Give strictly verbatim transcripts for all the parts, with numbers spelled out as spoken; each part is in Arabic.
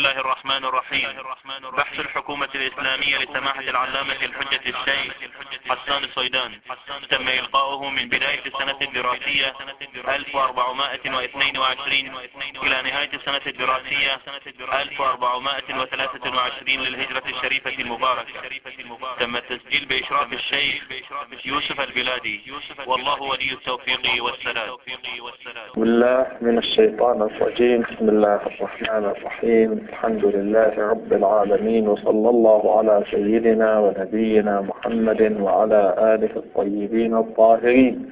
الله الرحمن الرحيم. بحث الحكومة الإسلامية لسماحة العلامة الحجة الشيخ حسان الصيدان تم إلقاؤه من بداية السنة الدراسية ألف وأربعمائة واثنين وعشرين إلى نهاية السنة الدراسية ألف وأربعمائة وثلاثة وعشرين للهجرة الشريفة المباركة. تم التسجيل بإشراف الشيخ يوسف البلادي، والله ولي التوفيق والسلام. بسم الله من الشيطان الرجيم. بسم الله الرحمن الرحيم. الحمد لله رب العالمين، وصلى الله على سيدنا ونبينا محمد وعلى آله الطيبين الطاهرين،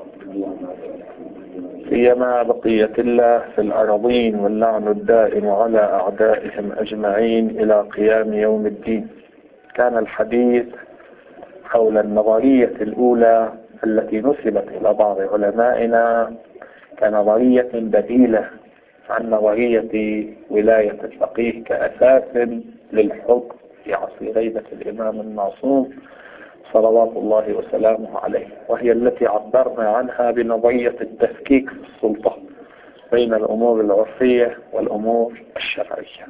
فيما بقية الله في الأرضين، واللعن الدائم على أعدائهم أجمعين إلى قيام يوم الدين. كان الحديث حول النظرية الأولى التي نسبت إلى بعض علمائنا كنظرية بديلة عن نظرية ولاية الفقيه كأساس للحكم في عصر غيبة الإمام المعصوم صلوات الله وسلامه عليه، وهي التي عبرنا عنها بنظرية التفكيك في السلطة بين الأمور العرفية والأمور الشرعية.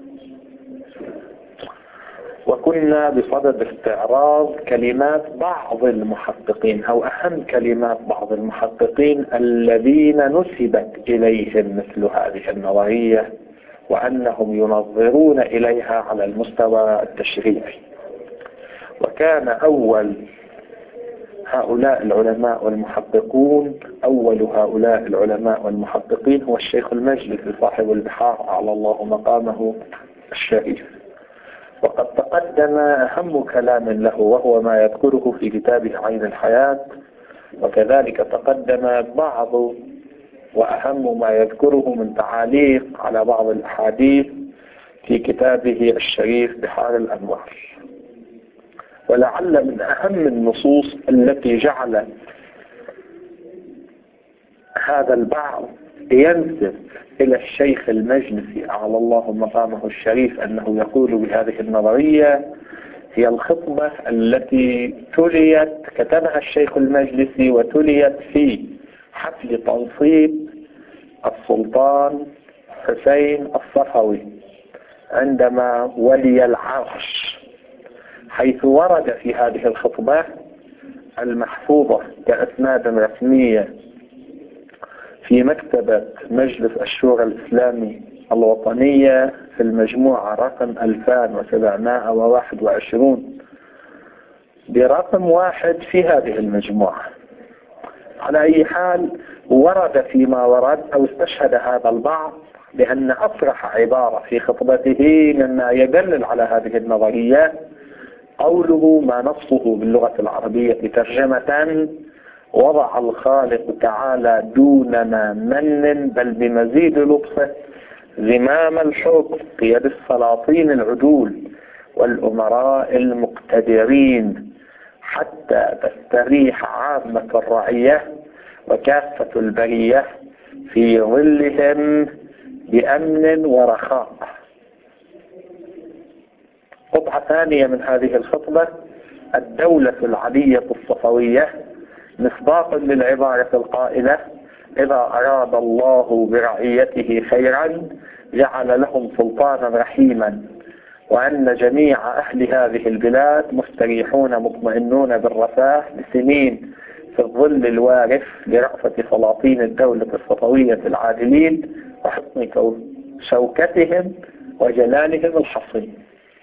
وكنا بصدد استعراض كلمات بعض المحققين أو أهم كلمات بعض المحققين الذين نسبت إليهم مثل هذه النظرية، وأنهم ينظرون إليها على المستوى التشريعي. وكان أول هؤلاء العلماء والمحققون أول هؤلاء العلماء والمحققين هو الشيخ المجلسي صاحب البحار أعلى الله مقامه الشريف. وقد تقدم أهم كلام له وهو ما يذكره في كتابه عين الحياة، وكذلك تقدم بعض وأهم ما يذكره من تعاليق على بعض الأحاديث في كتابه الشريف بحار الأنوار. ولعل من أهم النصوص التي جعل هذا البعض ينسب إلى الشيخ المجلسي أعلى الله مقامه الشريف أنه يقول بهذه النظرية هي الخطبة التي تليت كتبها الشيخ المجلسي وتليت في حفل تنصيب السلطان حسين الصفوي عندما ولي العرش، حيث ورد في هذه الخطبة المحفوظة كأسناد رسمية في مكتبة مجلس الشورى الإسلامي الوطنية في المجموعة رقم ألفين وسبعمائة وواحد وعشرين برقم واحد في هذه المجموعة. على أي حال، ورد فيما ورد أو استشهد هذا البعض بأن أصرح عبارة في خطبته مما يدلل على هذه النظرية قوله ما نصه باللغة العربية ترجمة: وضع الخالق تعالى دون ما من بل بمزيد لطفه زمام الحكم في يد السلاطين العدول والأمراء المقتدرين حتى تستريح عامة الرعية وكافة البرية في ظلهم بأمن ورخاء. قطعة ثانية من هذه الخطبة: الدولة العلية الصفوية مصداق للعبارة القائلة: إذا أراد الله برعيته خيرا جعل لهم سلطانا رحيما، وأن جميع أهل هذه البلاد مستريحون مطمئنون بالرفاه لسنين في الظل الوارف لرأفة سلاطين الدولة الصفوية العادلين وحسن شوكتهم وجلالهم الحصين.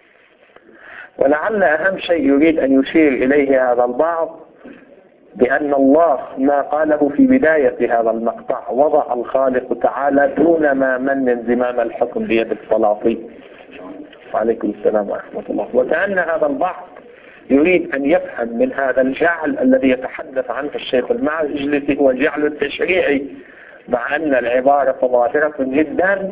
ولعل أهم شيء يريد أن يشير إليه هذا البعض بأن الله ما قاله في بداية هذا المقطع: وضع الخالق تعالى دون ما من زمام الحكم بيد السلاطين. وعليكم السلام ورحمة الله. وكأن هذا البعض يريد أن يفهم من هذا الجعل الذي يتحدث عنه الشيخ المجلسي هو الجعل التشريعي، مع أن العبارة ظاهرة جدا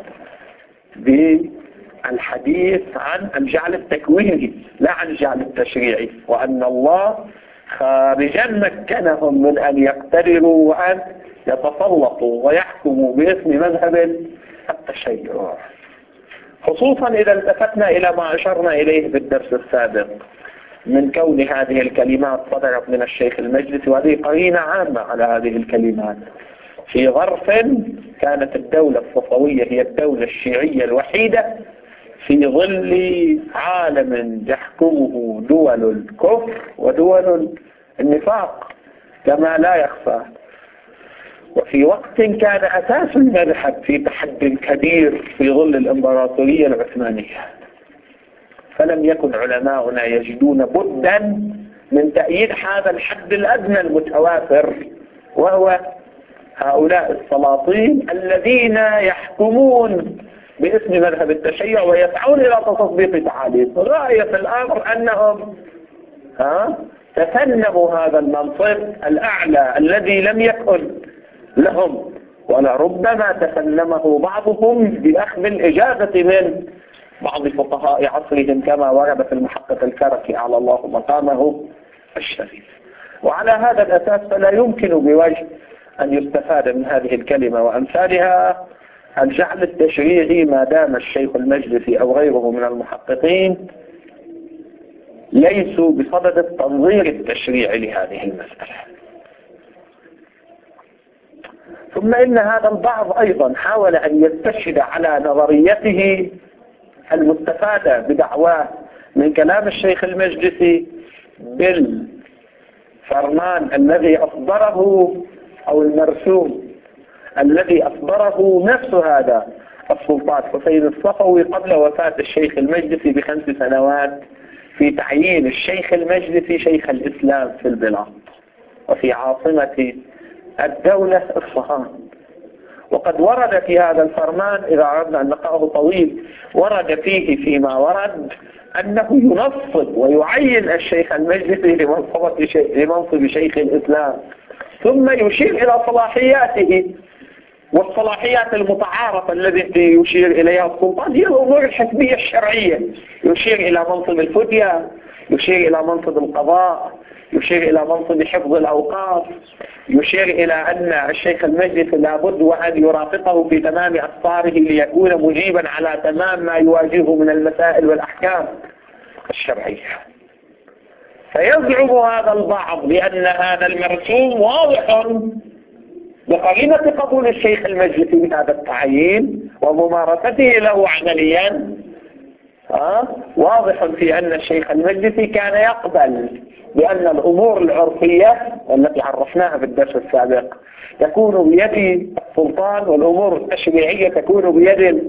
بالحديث عن الجعل التكويني لا عن الجعل التشريعي، وأن الله خارجا مكنهم من أن يقتدروا وأن يتسلطوا ويحكموا باسم مذهب التشيع، خصوصا إذا التفتنا إلى ما أشرنا إليه في الدرس السابق من كون هذه الكلمات صدرت من الشيخ المجلسي، وهذه قرينة عامة على هذه الكلمات في ظرف كانت الدولة الصفوية هي الدولة الشيعية الوحيدة في ظل عالم يحكمه دول الكفر ودول النفاق كما لا يخفى، وفي وقت كان أساس المذهب في تحد كبير في ظل الإمبراطورية العثمانية. فلم يكن علماؤنا يجدون بدا من تأييد هذا الحد الأدنى المتوافر، وهو هؤلاء السلاطين الذين يحكمون باسم مذهب التشيع ويسعون إلى تطبيق تعاليم. غاية الأمر أنهم ها تفنموا هذا المنصب الأعلى الذي لم يكن لهم، ولربما تفنمه بعضهم بأخذ الإجازة من بعض فقهاء عصرهم كما ورد في المحقق الكركي على الله مقامه الشريف. وعلى هذا الأساس فلا يمكن بوجه أن يستفاد من هذه الكلمة وأمثالها الجعل التشريعي ما دام الشيخ المجلسي أو غيره من المحققين ليسوا بصدد التنظير التشريعي لهذه المسألة. ثم إن هذا البعض أيضا حاول أن يستشهد على نظريته المستفادة بدعواه من كلام الشيخ المجلسي بالفرمان الذي أصدره أو المرسوم الذي أصدره نفس هذا السلطان حسين الصفوي قبل وفاة الشيخ المجلسي بخمس سنوات في تعيين الشيخ المجلسي شيخ الإسلام في البلاد وفي عاصمة الدولة إصفهان. وقد ورد في هذا الفرمان إذا أردنا أن نقرأه طويل، ورد فيه فيما ورد أنه ينصب ويعين الشيخ المجلسي لمنصب شيخ الإسلام، ثم يشير إلى صلاحياته، والصلاحيات المتعارفة التي يشير إليها السلطان هي الأمور الحسبية الشرعية، يشير إلى منصب الفتية، يشير إلى منصب القضاء، يشير إلى منصب حفظ الأوقاف، يشير إلى أن الشيخ المجلس لابد وأن يرافقه في تمام أسفاره ليكون مجيبا على تمام ما يواجهه من المسائل والأحكام الشرعية. فيزعم هذا البعض بأن هذا المرسوم واضح بقرينة قبول الشيخ المجلسي بهذا التعيين وممارسته له عمليا ها واضح في أن الشيخ المجلسي كان يقبل بأن الأمور العرفية التي عرفناها في الدرس السابق تكون بيد السلطان، والأمور التشريعية تكون بيد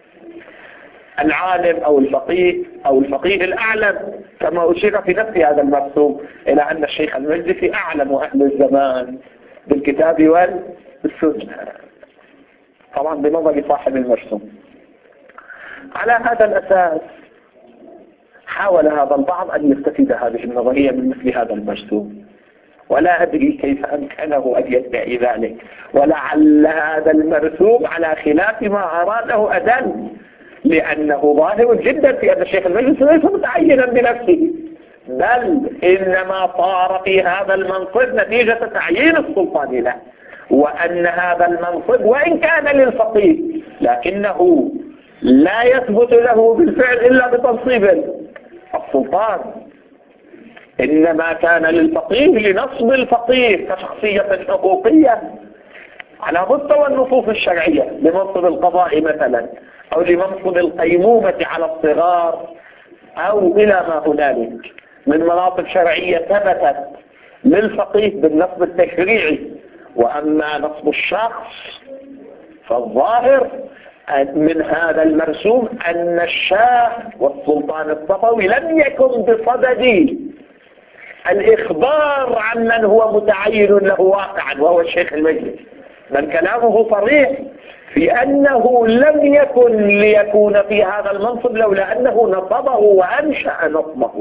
العالم أو الفقيه أو الفقيه الأعلم، كما أشير في نفس هذا المرسوم إلى أن الشيخ المجلسي أعلم أهل الزمان بالكتاب والسنة، طبعا بنظر صاحب المرسوم. على هذا الأساس حاول هذا البعض أن يستفيد هذه النظرية من مثل هذا المرسوم، ولا أدري كيف أمكنه أن يدعي ذلك، ولعل هذا المرسوم على خلاف ما أراده أدل، لأنه ظاهر جدا في أن الشيخ المجلس ليس متعينا بنفسه، بل إنما صار في هذا المنصب نتيجة تعيين السلطان له، وأن هذا المنصب وإن كان للفقيه لكنه لا يثبت له بالفعل إلا بتنصيب السلطان، إنما كان للفقيه لنصب الفقيه كشخصية حقوقية على مستوى النصوص الشرعية لمنصب القضاء مثلا، أو لمنصب القيمومة على الصغار، أو إلى ما هنالك من مناصب شرعية ثبتت للفقيه بالنصب التشريعي. وأما نصب الشخص فالظاهر من هذا المرسوم أن الشاه والسلطان الصفوي لم يكن بصدد الإخبار عن من هو متعين له واقعا وهو الشيخ المجلس، بل كلامه صريح في أنه لم يكن ليكون في هذا المنصب لولا أنه نصبه وأنشأ نصبه.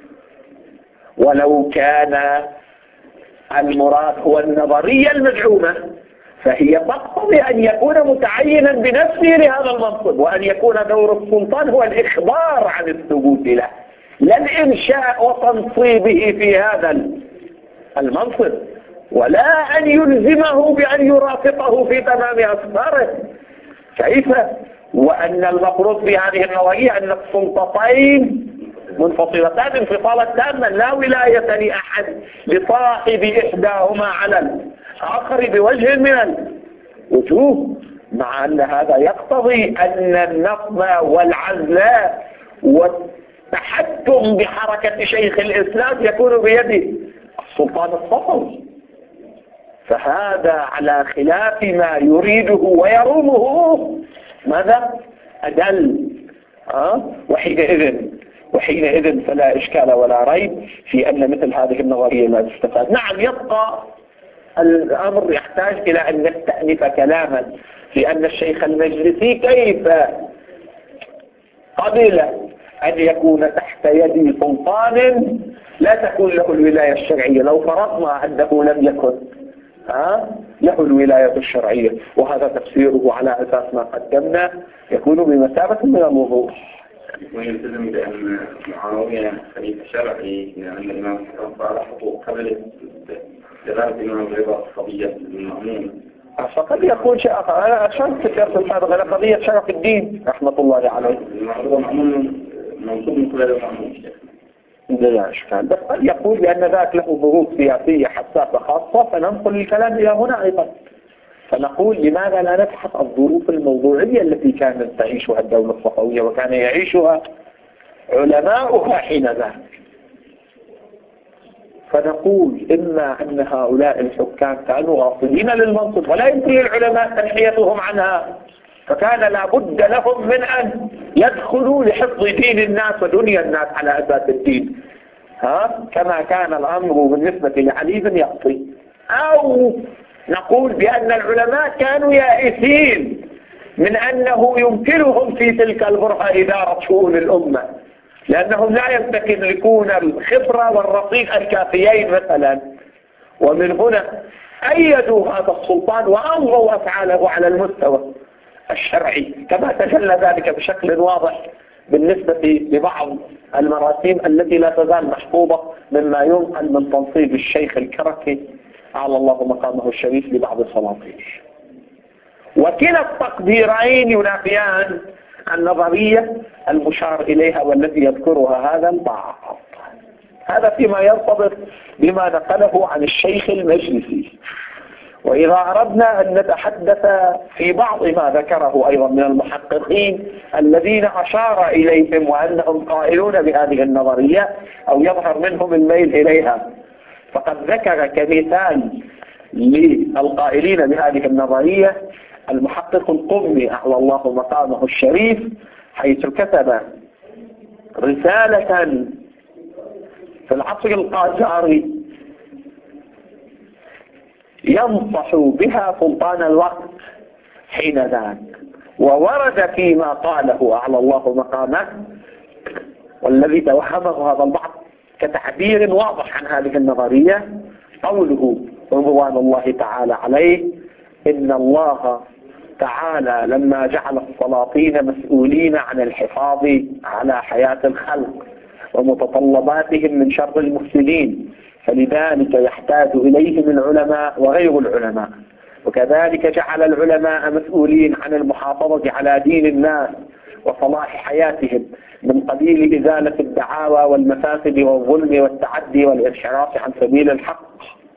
ولو كان المراد هو النظرية المزعومة فهي تقتضي أن يكون متعينا بنفسه لهذا المنصب، وأن يكون دور السلطان هو الإخبار عن الثبوت له لا الإنشاء وتنصيبه في هذا المنصب، ولا أن يلزمه بأن يرافقه في تمام أسفاره. كيف؟ وأن المفروض في هذه النظرية أن السلطتين منفصلتان انفصالا تاما، لا ولاية لأحد لصاحب إحداهما على الآخر بوجه من الوجوه، مع أن هذا يقتضي أن النظم والعزل والتحكم بحركة شيخ الإسلام يكون بيد السلطان الصفوي، فهذا على خلاف ما يريده ويرومه ماذا؟ أدل. أه؟ وحينئذ وحينئذ فلا إشكال ولا ريب في أن مثل هذه النظرية لا تستفاد. نعم، يبقى الأمر يحتاج إلى أن نستأنف كلاما في أن الشيخ المجلسي كيف قبل أن يكون تحت يد سلطان لا تكون له الولاية الشرعية، لو فرضنا أنه لم يكن ها له الولاية الشرعية، وهذا تفسيره على أساس ما قدمنا يكون بمثابة من الوضوح. ويلتزم بأن معاوية خليفة شرعي، لأن الإمام رفع حقوق قبل دلالة الإمام الرضا قضية المأمون، فقد يكون شيء آخر. أنا أشرت في أصل هذا على قضية شرف الدين رحمة الله عليه. المأمون منصوب من قبل المأمون لا إشكال، بس قد يقول بأن ذاك له ظروف سياسية حساسة خاصة، فننقل الكلام إلى هنا أيضا، فنقول لماذا لا نبحث الظروف الموضوعية التي كانت تعيشها الدولة الصفوية وكان يعيشها علماؤها حين ذاك، فنقول إما أن هؤلاء الحكام كانوا غاصبين للمنصب ولا يمكن للعلماء تنحيتهم عنها، فكان لابد لهم من أن يدخلوا لحفظ دين الناس ودنيا الناس على أساس الدين، ها كما كان الأمر بالنسبة لعلي بن يقطي. أو نقول بأن العلماء كانوا يائسين من أنه يمكنهم في تلك البرهة إدارة شؤون الأمة، لأنهم لا يمتلكون الخبرة والرصيد الكافيين مثلا، ومن هنا أيدوا هذا السلطان وألغوا أفعاله على المستوى الشرعي، كما تجلى ذلك بشكل واضح بالنسبة لبعض المراسيم التي لا تزال محفوظة مما ينقل من تنصيب الشيخ الكركي على الله مقامه الشريف لبعض السلاطين. وكلا التقديرين ينافيان النظرية المشار إليها والتي يذكرها هذا البعض. هذا فيما يرتبط بما نقله عن الشيخ المجلسي. وإذا أردنا أن نتحدث في بعض ما ذكره أيضا من المحققين الذين أشار إليهم وأنهم قائلون بهذه النظرية أو يظهر منهم الميل إليها، فقد ذكر كمثال للقائلين بهذه النظرية المحقق القمي أعلى الله مقامه الشريف، حيث كتب رسالة في العصر القاجاري ينصح بها سلطان الوقت حين ذاك، وورد فيما قاله أعلى الله مقامه والذي توهمه هذا البعض كتعبير واضح عن هذه النظرية قوله رضوان الله تعالى عليه: إن الله تعالى لما جعل السلاطين مسؤولين عن الحفاظ على حياة الخلق ومتطلباتهم من شر المفسدين، فلذلك يحتاج إليهم العلماء وغير العلماء، وكذلك جعل العلماء مسؤولين عن المحافظة على دين الناس وصلاح حياتهم من قبيل إزالة الدعاوى والمفاسد والظلم والتعدي والانحراف عن سبيل الحق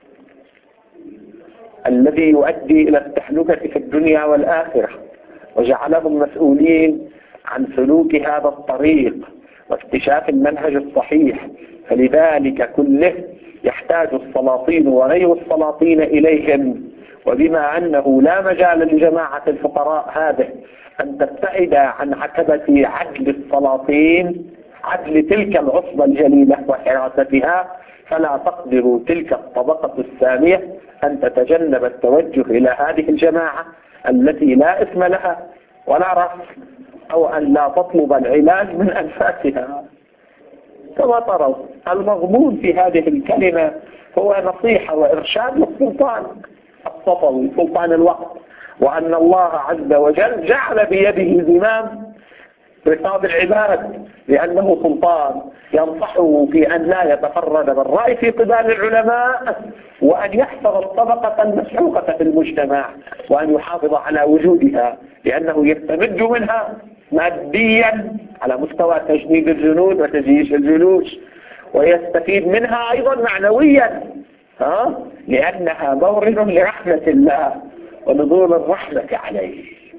الذي يؤدي إلى التهلكة في الدنيا والآخرة، وجعلهم مسؤولين عن سلوك هذا الطريق واكتشاف المنهج الصحيح، فلذلك كله يحتاج السلاطين وغير السلاطين إليهم. وبما أنه لا مجال لجماعة الفقراء هذه أن تبتعد عن عتبة عدل السلاطين، عدل تلك العصبة الجليلة وحراستها، فلا تقدر تلك الطبقة السامية أن تتجنب التوجه إلى هذه الجماعة التي لا اسم لها ولا رأس، أو أن لا تطلب العلاج من أنفاسها. كما ترون المضمون في هذه الكلمة هو نصيحة وإرشاد للسلطان الصفوي سلطان الوقت، وأن الله عز وجل جعل بيده زمام رقاب العباد لأنه سلطان، ينصحه في أن لا يتفرد بالرأي في قبال العلماء، وأن يحفظ الطبقة المسحوقة في المجتمع، وأن يحافظ على وجودها لأنه يستمد منها ماديا على مستوى تجنيد الجنود وتجيش الجيوش، ويستفيد منها أيضا معنويا ها لأنها مورد لرحمة الله ونزول الرحمة عليه.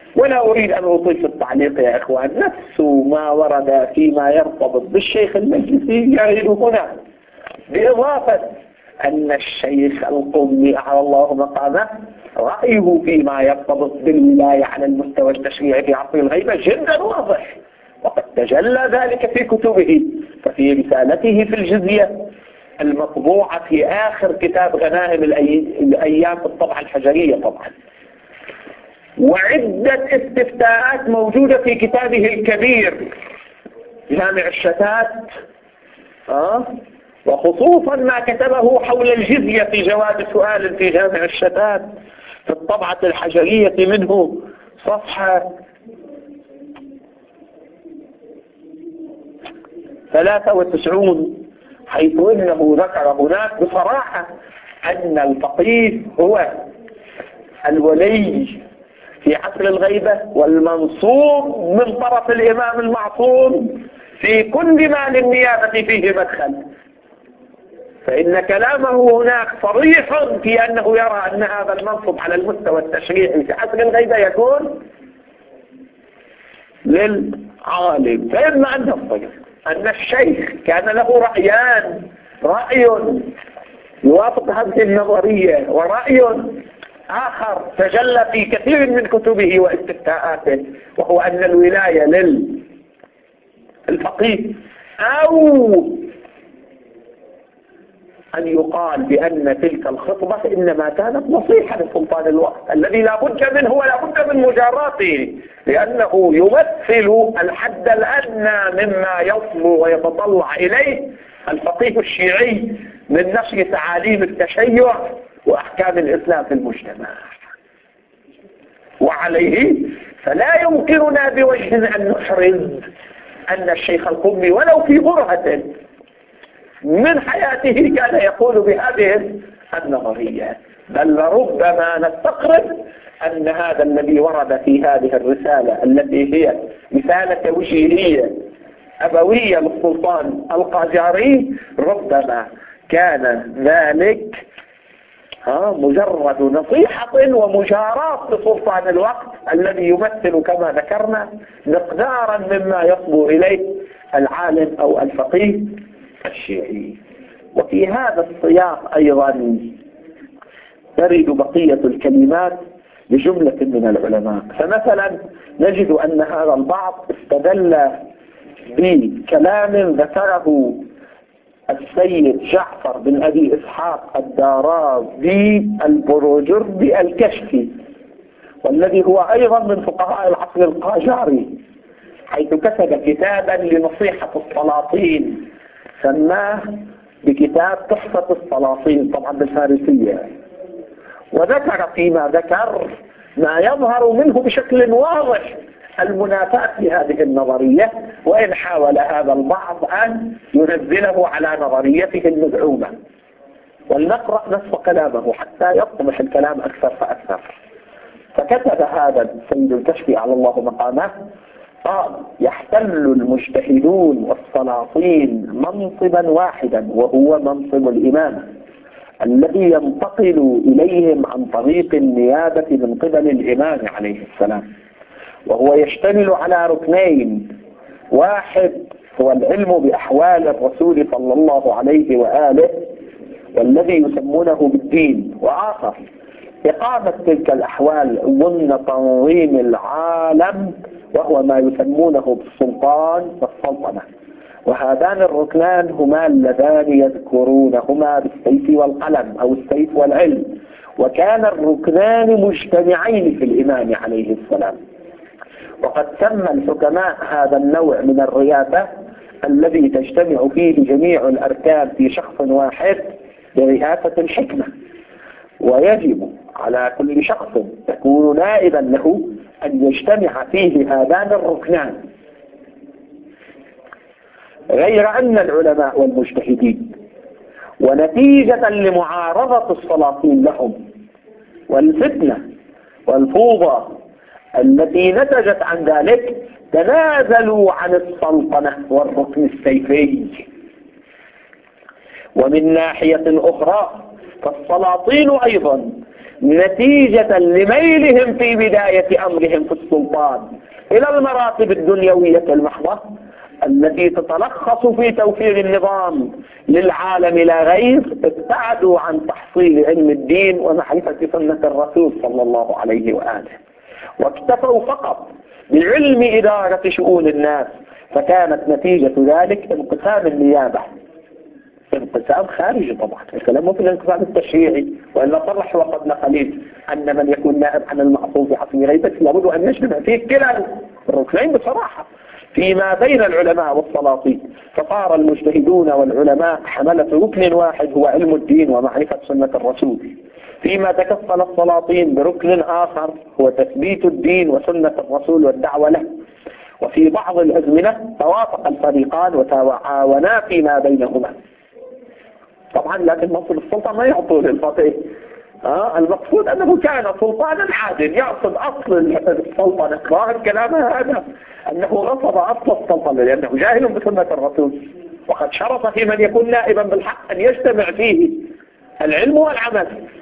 ولا أريد أن أطيل في التعليق يا إخوان، نفس ما ورد فيما يرتبط بالشيخ المجلسي يعيد هنا، بإضافة أن الشيخ القمي أعلى الله مقامه رأيه فيما يرتبط بالولاية على المستوى التشريعي في عصر الغيبة جدا واضح، وقد تجلى ذلك في كتبه. ففي رسالته في الجزية المطبوعة في آخر كتاب غنائم الأيام في الطبعة الحجرية طبعا، وعدة استفتاءات موجودة في كتابه الكبير جامع الشتات، أه؟ وخصوصا ما كتبه حول الجزية في جواب سؤال في جامع الشتات في الطبعة الحجرية منه صفحة ثلاثة وتسعون، حيث انه ذكر هناك بصراحة ان الفقيه هو الولي في عصر الغيبة والمنصوب من طرف الامام المعصوم في كل ما للنيابة فيه مدخل. فإن كلامه هناك صريح في أنه يرى أن هذا المنصب على المستوى التشريعي في عصر الغيبة يكون للعالم. فإما أن نفترض أن الشيخ كان له رأيان، رأي يوافق هذه النظرية ورأي آخر تجلى في كثير من كتبه واستفتاءاته، وهو أن الولاية للفقيه، أو أن يقال بأن تلك الخطبة إنما كانت نصيحة لسلطان الوقت الذي لا بد منه ولا بد من مجاراته، لأنه يمثل الحد الأدنى مما يصلو ويتطلع إليه الفقيه الشيعي من نشر تعاليم التشيع وأحكام الإسلام في المجتمع. وعليه فلا يمكننا بوجه أن نحرز أن الشيخ القمي ولو في برهة من حياته كان يقول بهذه النظرية، بل ربما نستقرب أن هذا الذي ورد في هذه الرسالة التي هي رسالة توجيهية أبوية للسلطان القاجاري ربما كان ذلك ها مجرد نصيحة ومجاراة لسلطان الوقت الذي يمثل كما ذكرنا مقدارا مما يصبو إليه العالم أو الفقيه الشيعي. وفي هذا السياق أيضا ترد بقية الكلمات لجملة من العلماء. فمثلا نجد أن هذا البعض استدل بكلام ذكره السيد جعفر بن أبي إسحاق الدارابي البروجردي الكشفي، والذي هو أيضا من فقهاء العصر القاجاري، حيث كتب كتابا لنصيحة السلاطين سماه بكتاب تحفة السلاطين طبعا بالفارسية، وذكر فيما ذكر ما يظهر منه بشكل واضح المنافاة لهذه النظرية، وإن حاول هذا البعض أن ينزله على نظريته المزعومة. ولنقرأ نصف كلامه حتى يطمح الكلام أكثر فأكثر. فكتب هذا السيد الكشفي على الله مقامه قال: يحتل المجتهدون والسلاطين منصبا واحدا وهو منصب الإمامة الذي ينتقل إليهم عن طريق النيابة من قبل الإمام عليه السلام، وهو يشتمل على ركنين: واحد هو العلم بأحوال الرسول صلى الله عليه وآله والذي يسمونه بالدين، وآخر إقامة تلك الأحوال ضمن تنظيم العالم وهو ما يسمونه بالسلطان والسلطنة. وهذان الركنان هما اللذان يذكرونهما بالسيف والقلم أو السيف والعلم، وكان الركنان مجتمعين في الإمام عليه السلام. وقد سمى الحكماء هذا النوع من الرياسة الذي تجتمع فيه جميع الأركان في شخص واحد برئاسة الحكمة، ويجب على كل شخص يكون نائبا له أن يجتمع فيه هذان الركنان. غير أن العلماء والمجتهدين ونتيجة لمعارضة السلاطين لهم والفتنة والفوضى التي نتجت عن ذلك تنازلوا عن السلطنة والركن السيفي. ومن ناحية أخرى فالسلاطين أيضا نتيجة لميلهم في بداية أمرهم في السلطان إلى المراتب الدنيوية المحضة التي تتلخص في توفير النظام للعالم لا غير، ابتعدوا عن تحصيل علم الدين ومعرفة سنة الرسول صلى الله عليه وآله، واكتفوا فقط بعلم إدارة شؤون الناس. فكانت نتيجة ذلك انقسام النيابة، انقسام خارجي طبعا، الكلام مو في الانقسام التشريعي، وإلا صرح وقبل قليل أن من يكون نائب عن المعصوم في حكم غيبته لابد أن نجتمع فيه كلا الركنين بصراحة فيما بين العلماء والسلاطين. فصار المجتهدون والعلماء حملة ركن واحد هو علم الدين ومعرفة سنة الرسول، فيما تكفل السلاطين بركن آخر هو تثبيت الدين وسنة الرسول والدعوة له. وفي بعض الأزمنة توافق الفريقان وتعاونا فيما بينهما. طبعا لكن منصب السلطة ما يعطوا للفقيه، آه المقصود أنه كان سلطانا عادل يقصد أصل السلطنة. ظاهر كلامه هذا أنه غصب أصل السلطنة لأنه جاهل بسنة الرسول، وقد شرط في من يكون نائبا بالحق أن يجتمع فيه العلم والعمل.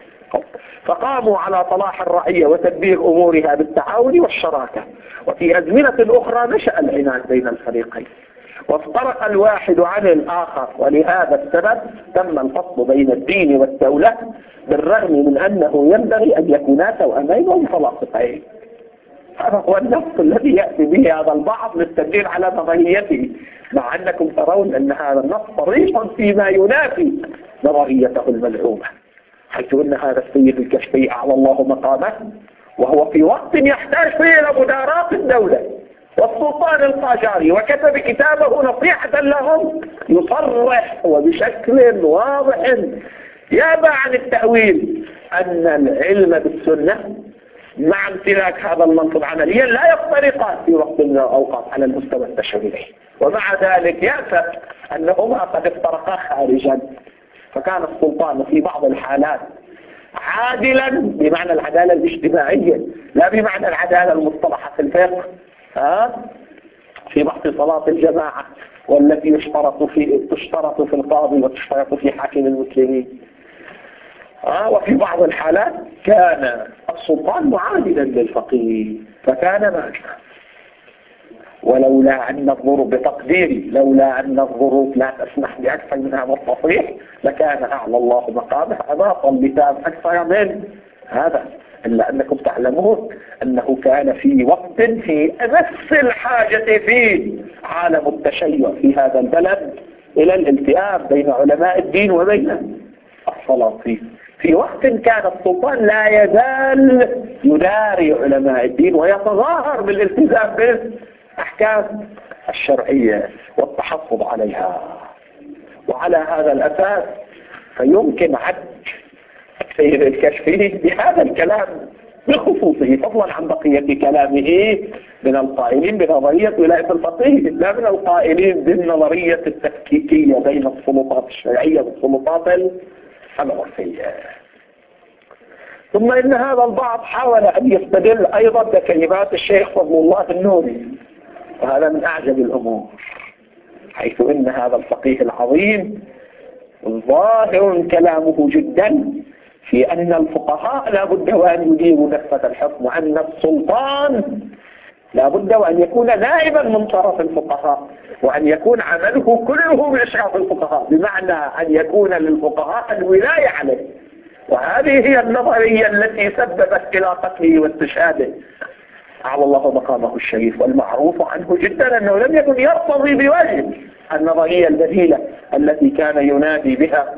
فقاموا على صلاح الرعية وتدبير أمورها بالتعاون والشراكة. وفي أزمنة أخرى نشأ العناد بين الفريقين وافترق الواحد عن الآخر، ولهذا السبب تم الفصل بين الدين والدولة بالرغم من أنه ينبغي أن يكونا توأمين ومتلاصقين. هذا هو النص الذي يأتي به هذا البعض للتدليل على نظريته، مع أنكم ترون أن هذا النص صريح فيما ينافي نظريته المزعومة، حيث أن هذا السيد الكشفي أعلى الله مقامه وهو في وقت يحتاج فيه إلى مداراة الدولة والسلطان القاجاري، وكتب كتابه نصيحة لهم يصرح وبشكل واضح يابع عن التأويل أن العلم بالسنة مع امتلاك هذا المنصب عمليا لا يفترقان في وقت من الأوقات على المستوى التشريعي، ومع ذلك يأسف أنهما قد افترقا خارجا. فكان السلطان في بعض الحالات عادلا بمعنى العدالة الاجتماعية لا بمعنى العدالة المصطلحة في الفقه، ها في بحث صلاة الجماعة والتي يشترط في تشترط في القاضي وتشترط في حاكم المسلمين. ها وفي بعض الحالات كان السلطان معادلا للفقيه فكان ماجرا، ولولا أن الظروف بتقديري لولا أن الظروف لا تسمح بأكثر من هذا التصريح لكان أعلى الله مقامه أضاف اللسان أكثر من هذا، إلا أنكم تعلمون أنه كان في وقت في أمس الحاجة في عالم التشيع في هذا البلد إلى الالتئام بين علماء الدين وبين السلاطين، في وقت كان السلطان لا يزال يداري علماء الدين ويتظاهر بالالتزام بالأحكام الشرعية والتحفظ عليها. وعلى هذا الأساس فيمكن عد سيد الكشفي بهذا الكلام بخصوصه فضلا عن بقية كلامه من القائلين بنظرية ولاية الفقيه، لا من القائلين بالنظرية التفكيكية بين السلطات الشرعية والسلطات العرفية. ثم إن هذا البعض حاول أن يستدل أيضا بكلمات الشيخ فضل الله النوري، وهذا من أعجب الأمور، حيث إن هذا الفقيه العظيم ظاهر كلامه جدا في أن الفقهاء لا بد وأن يديروا نفة الحكم، وأن السلطان لا بد وأن يكون نائبا من طرف الفقهاء، وأن يكون عمله كله بإشراف الفقهاء، بمعنى أن يكون للفقهاء الولاية عليه. وهذه هي النظرية التي سببت إلى قتله واستشهاده على الله مقامه الشريف، والمعروف عنه جدا أنه لم يكن يرتضي بوجه النظرية البديلة التي كان ينادي بها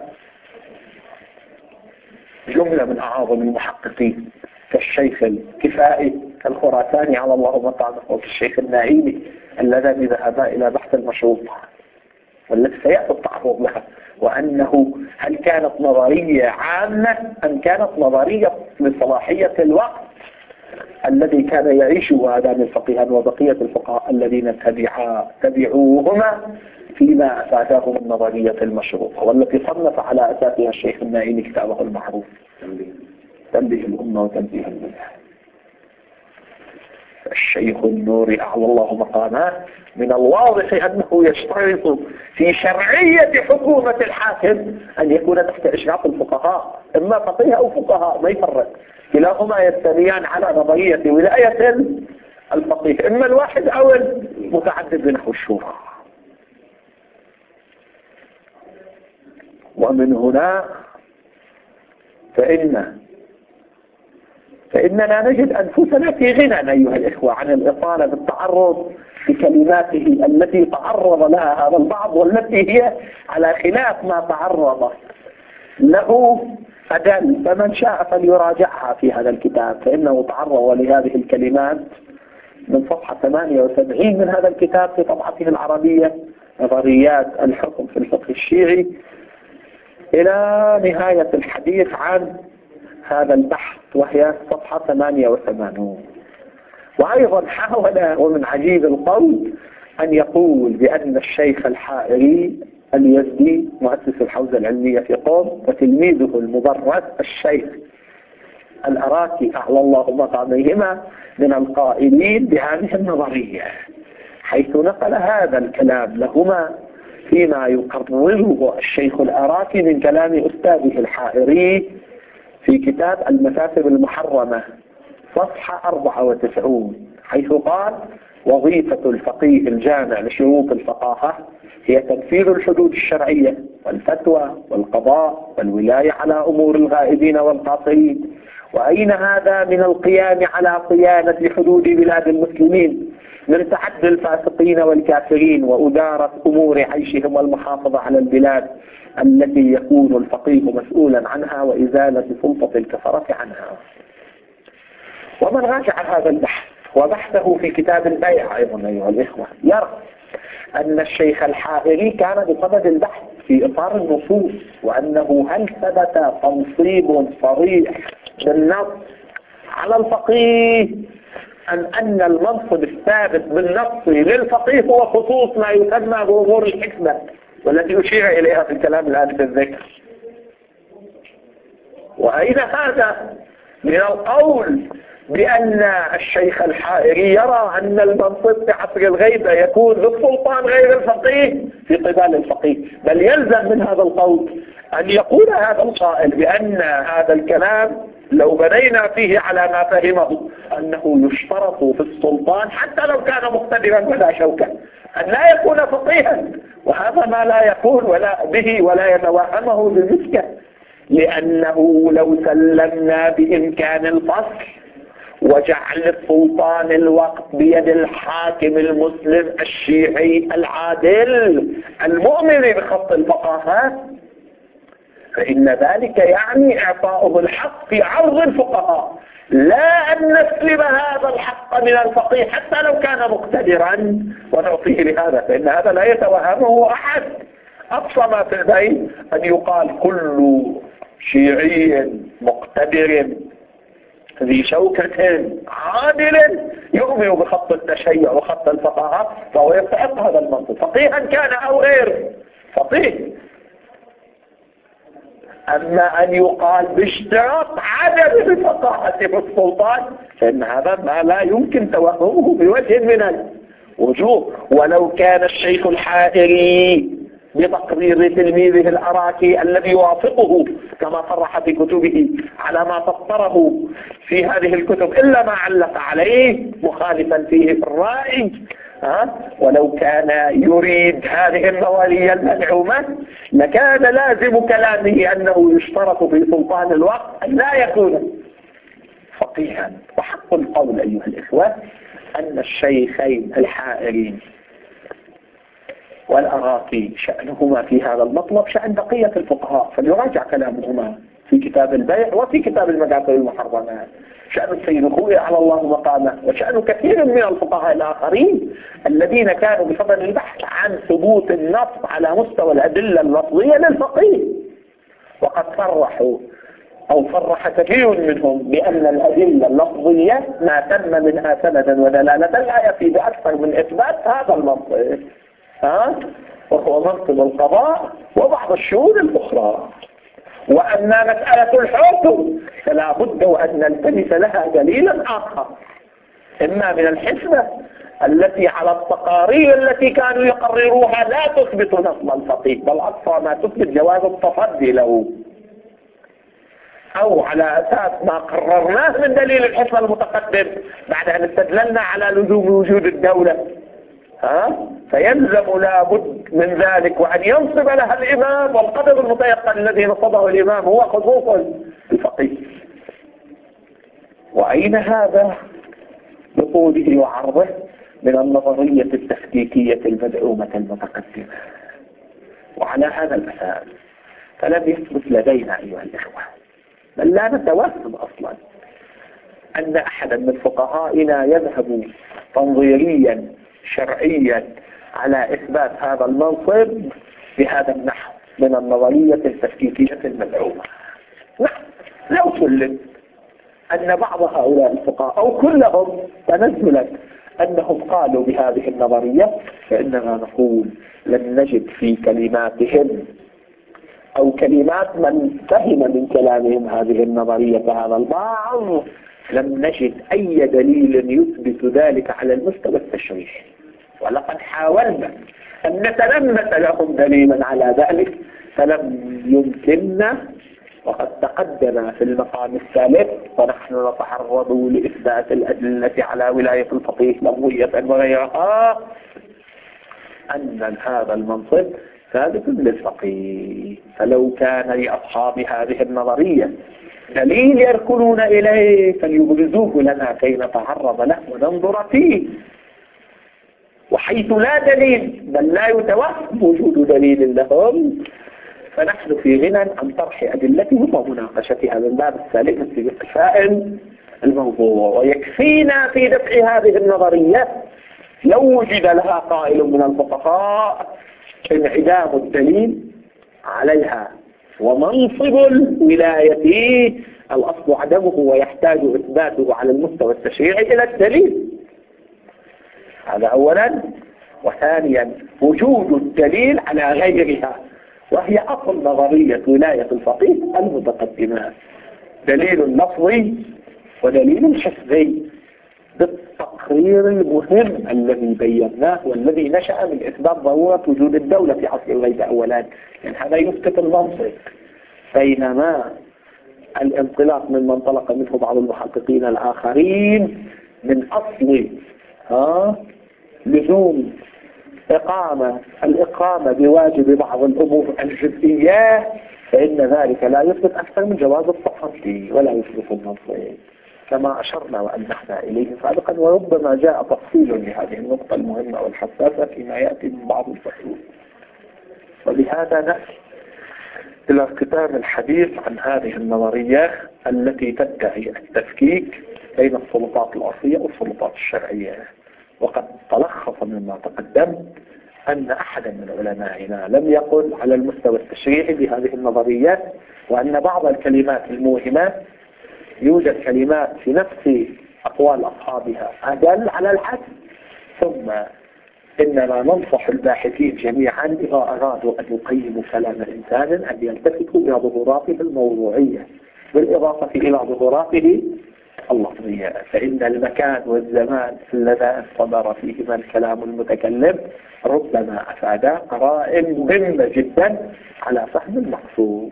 جملة من أعاظم المحققين كالشيخ الكفائي الخراساني على الله مقامه، وكالشيخ النائمي اللذان ذهبا إلى بحث المشروط والتي سيأتي التعرض لها، وأنه هل كانت نظرية عامة أم كانت نظرية لصلاحية الوقت الذي كان يعيشه هذان الفقيهان وبقية الفقهاء الذين تبعا تبعوهما فيما أفادهم النظرية المشروطة، والتي صنف على أساسها الشيخ النائمي كتابه المعروف تنبيه الأمة وتنبيه المنهج. الشيخ النوري أعلى الله مقامه من الواضح أنه يشترط في شرعية حكومة الحاكم أن يكون تحت إشراف الفقهاء، إما فقيه أو فقهاء ما يفرق، كلاهما يستويان على نظرية ولاية الفقيه، إما الواحد أو المتعدد بنحو الشورى. ومن هنا فإن فإننا نجد أنفسنا في غنى أيها الإخوة عن الإطالة بالتعرض بكلماته التي تعرض لها هذا البعض، والتي هي على خلاف ما تعرض له أدل. فمن شاء فليراجعها في هذا الكتاب، فإنه تعرض لهذه الكلمات من صفحة ثمانية وسبعين من هذا الكتاب في طبعته العربية، نظريات الحكم في الفقه الشيعي، إلى نهاية الحديث عن هذا البحث وهي صفحة ثمانية وثمانين. وأيضا حاول ومن عجيب القول أن يقول بأن الشيخ الحائري اليزدي مؤسس الحوزة العلمية في قم وتلميذه المبرز الشيخ الأراكي أعلى الله مقامهما من القائلين بهذه النظرية، حيث نقل هذا الكلام لهما فيما يقرره الشيخ الأراكي من كلام أستاذه الحائري في كتاب المكاتب المحرمة صفحة أربعة وتسعين، حيث قال: وظيفة الفقيه الجامع لشروط الفقاهة هي تنفيذ الحدود الشرعية والفتوى والقضاء والولاية على أمور الغائبين والقاصرين. وأين هذا من القيام على صيانة حدود بلاد المسلمين من تعدي الفاسقين والكافرين وأدارة أمور عيشهم والمحافظة على البلاد التي يكون الفقيه مسؤولا عنها وإزالة سلطة الكفرة عنها. ومن راجع هذا البحث وبحثه في كتاب البيع أيضا أيها الإخوة يرى أن الشيخ الحائري كان بصدد البحث في إطار النصوص، وأنه هل ثبت تنصيب صريح بالنص على الفقيه أم أن المنصب الثابت بالنص للفقيه هو خصوص ما يسمى بأمور الحكمة والتي أشير إليها في الكلام الآن في الذكر. وأين هذا من القول بأن الشيخ الحائري يرى أن المنصب في عصر الغيبة يكون للسلطان غير الفقيه في قبال الفقيه، بل يلزم من هذا القول أن يقول هذا القائل بأن هذا الكلام لو بنينا فيه على ما فهمه أنه يشترط في السلطان حتى لو كان مقتدرا ولا شوكا أن لا يكون فقيها، وهذا ما لا يكون ولا به ولا يتوهمه بالمسكة، لأنه لو سلمنا بإمكان الفصل وجعل السلطان الوقت بيد الحاكم المسلم الشيعي العادل المؤمن بخط الفقهاء، فإن ذلك يعني إعطاؤه الحق في عرض الفقهاء، لا أن نسلب هذا الحق من الفقيه حتى لو كان مقتدرا ونعطيه لهذا، فإن هذا لا يتوهمه أحد. أقصى ما في البين أن يقال كل شيعي مقتدر ذي شوكة عادل يؤمن بخط التشيع وخط الفقهاء فهو يستحق هذا المنصب، فقيها كان أو غير فقيه. أما أن يقال باشتراط عدم الفقاهة في السلطان فإن هذا ما لا يمكن توهمه بوجه من الوجوه. ولو كان الشيخ الحائري بتقرير تلميذه الأراكي الذي يوافقه كما صرح في كتبه على ما فسره في هذه الكتب إلا ما علق عليه مخالفا فيه في الرأي، ها؟ ولو كان يريد هذه النظرية المزعومة لكان لازم كلامه أنه يشترط في سلطان الوقت أن لا يكون فقيها. وحق القول أيها الإخوة أن الشيخين الحائرين والأراكي شأنهما في هذا المطلب شأن بقية الفقهاء، فليراجع كلامهما في كتاب البيع وفي كتاب المكاتب المحرمة. شأن السيد الخوئي على الله مقامه وشأن كثير من الفقهاء الآخرين الذين كانوا بصدد البحث عن ثبوت النص على مستوى الأدلة اللفظية للفقيه، وقد صرحوا أو صرح كثير منهم بأن الأدلة اللفظية ما تم منها سندا ودلالة لا يفيد أكثر من إثبات هذا المنصب، ها؟ وهو منصب القضاء وبعض الشؤون الأخرى. وأما مسألة الحكم فلا بد وأن نلتمس لها دليلا آخر إما من الحسبة التي على التقارير التي كانوا يقرروها لا تثبت نصب الفقيه، بل أقصى ما تثبت جواز التصدي له، أو على أساس ما قررناه من دليل الحسبة المتقدم بعد أن استدللنا على لزوم وجود الدولة، ها؟ فيلزم لابد من ذلك وأن ينصب لها الإمام، والقدر المتيقن الذي نصبه الإمام هو خصوص الفقيه. وأين هذا بطوله وعرضه من النظرية التفكيكية المدعومة المتقدمة؟ وعلى هذا الأساس فلم يثبت لدينا أيها الإخوة، بل لا نتوهم أصلا أن أحدا من فقهائنا يذهب تنظيريا شرعيا على إثبات هذا المنصب بهذا النحو من النظرية التفكيكية المدعومة. نعم، لو سلم أن بعض هؤلاء الفقهاء أو كلهم تنزلا أنهم قالوا بهذه النظرية، فإننا نقول لم نجد في كلماتهم أو كلمات من فهم من كلامهم هذه النظرية هذا البعض، لم نجد أي دليل يثبت ذلك على المستوى التشريعي. ولقد حاولنا أن نتلمس لهم دليلا على ذلك فلم يمكننا، وقد تقدم في المقام الثالث ونحن نتعرض لإثبات الأدلة على ولاية الفقيه لغوية وغيرها أن هذا المنصب ثابت للفقيه. فلو كان لأصحاب هذه النظرية دليل يركنون إليه فليبرزوه لنا كي نتعرض له وننظر فيه. وحيث لا دليل بل لا يتوهم وجود دليل لهم فنحن في غنى عن طرح أدلتهم ومناقشتها من باب السالم في اقتفاء الموضوع. ويكفينا في دفع هذه النظرية لو وجد لها قائل من الفقهاء انعدام الدليل عليها، ومنصب الولاية الأصل عدمه ويحتاج إثباته على المستوى التشريعي إلى الدليل. هذا أولا. وثانيا وجود الدليل على غيرها، وهي أصل نظرية ولاية الفقيه المتقدمة، دليل لفظي ودليل حسبي بالتقرير المهم الذي بيناه والذي نشأ من إثبات ضرورة وجود الدولة في عصر الغيب أولا، لأن هذا يثبت المنطق. بينما الانطلاق من منطلق منه بعض المحققين الآخرين من أصل ها لزوم إقامة الإقامة بواجب بعض الأمور الجزئية، فإن ذلك لا يثبت أكثر من جواز التصدي ولا يثبت النصيب كما أشرنا وأنحنا إليه سابقا. وربما جاء تفصيل لهذه النقطة المهمة والحساسة فيما يأتي من بعض الفصول. وبهذا نأتي إلى ختام الحديث عن هذه النظرية التي تدعي التفكيك بين السلطات الأصلية والسلطات الشرعية. وقد تلخص مما تقدم أن أحدا من علمائنا لم يقل على المستوى التشريعي بهذه النظرية، وأن بعض الكلمات الموهمة يوجد كلمات في نفس أقوال أصحابها أدل على الحد. ثم إنما ننصح الباحثين جميعا إذا أرادوا أن يقيموا كلام إنسان أن يلتفتوا إلى ظهوراته الموضوعية بالإضافة إلى ظهوراته اللفظية، فإن المكان والزمان الذي صدر فيهما الكلام المتكلم ربما أفادا قرائن مهمة جدا على فهم المقصود.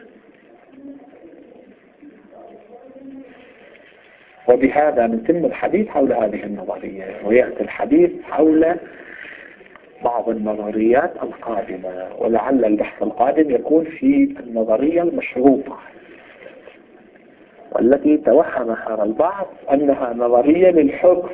وبهذا نتم الحديث حول هذه النظرية، ويأتي الحديث حول بعض النظريات القادمة، ولعل البحث القادم يكون في النظرية المشروطة والتي توهمها البعض أنها نظرية للحكم،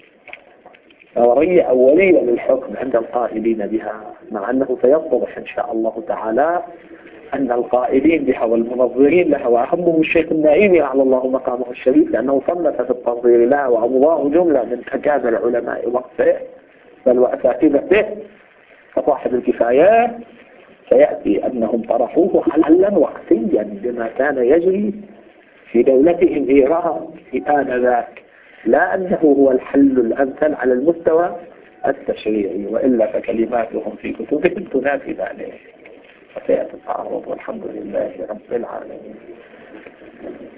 نظرية أولية للحكم عند القائلين بها، مع أنه سيتضح إن شاء الله تعالى أن القائلين بها والمنظرين لها وأهمهم الشيخ النائمي على الله مقامه الشريف، لأنه صنف في التنظير لها وأمضاه جملة من أكابر علماء وقته بل وأساتذته كصاحب الكفاية، سيأتي أنهم طرحوه حلا وقتيا بما كان يجري في دولتهم إيران في آنذاك، لا أنه هو الحل الأمثل على المستوى التشريعي، وإلا فكلماتهم في كتبهم تنافي ذلك. وسيأتي التعرض والحمد لله رب العالمين.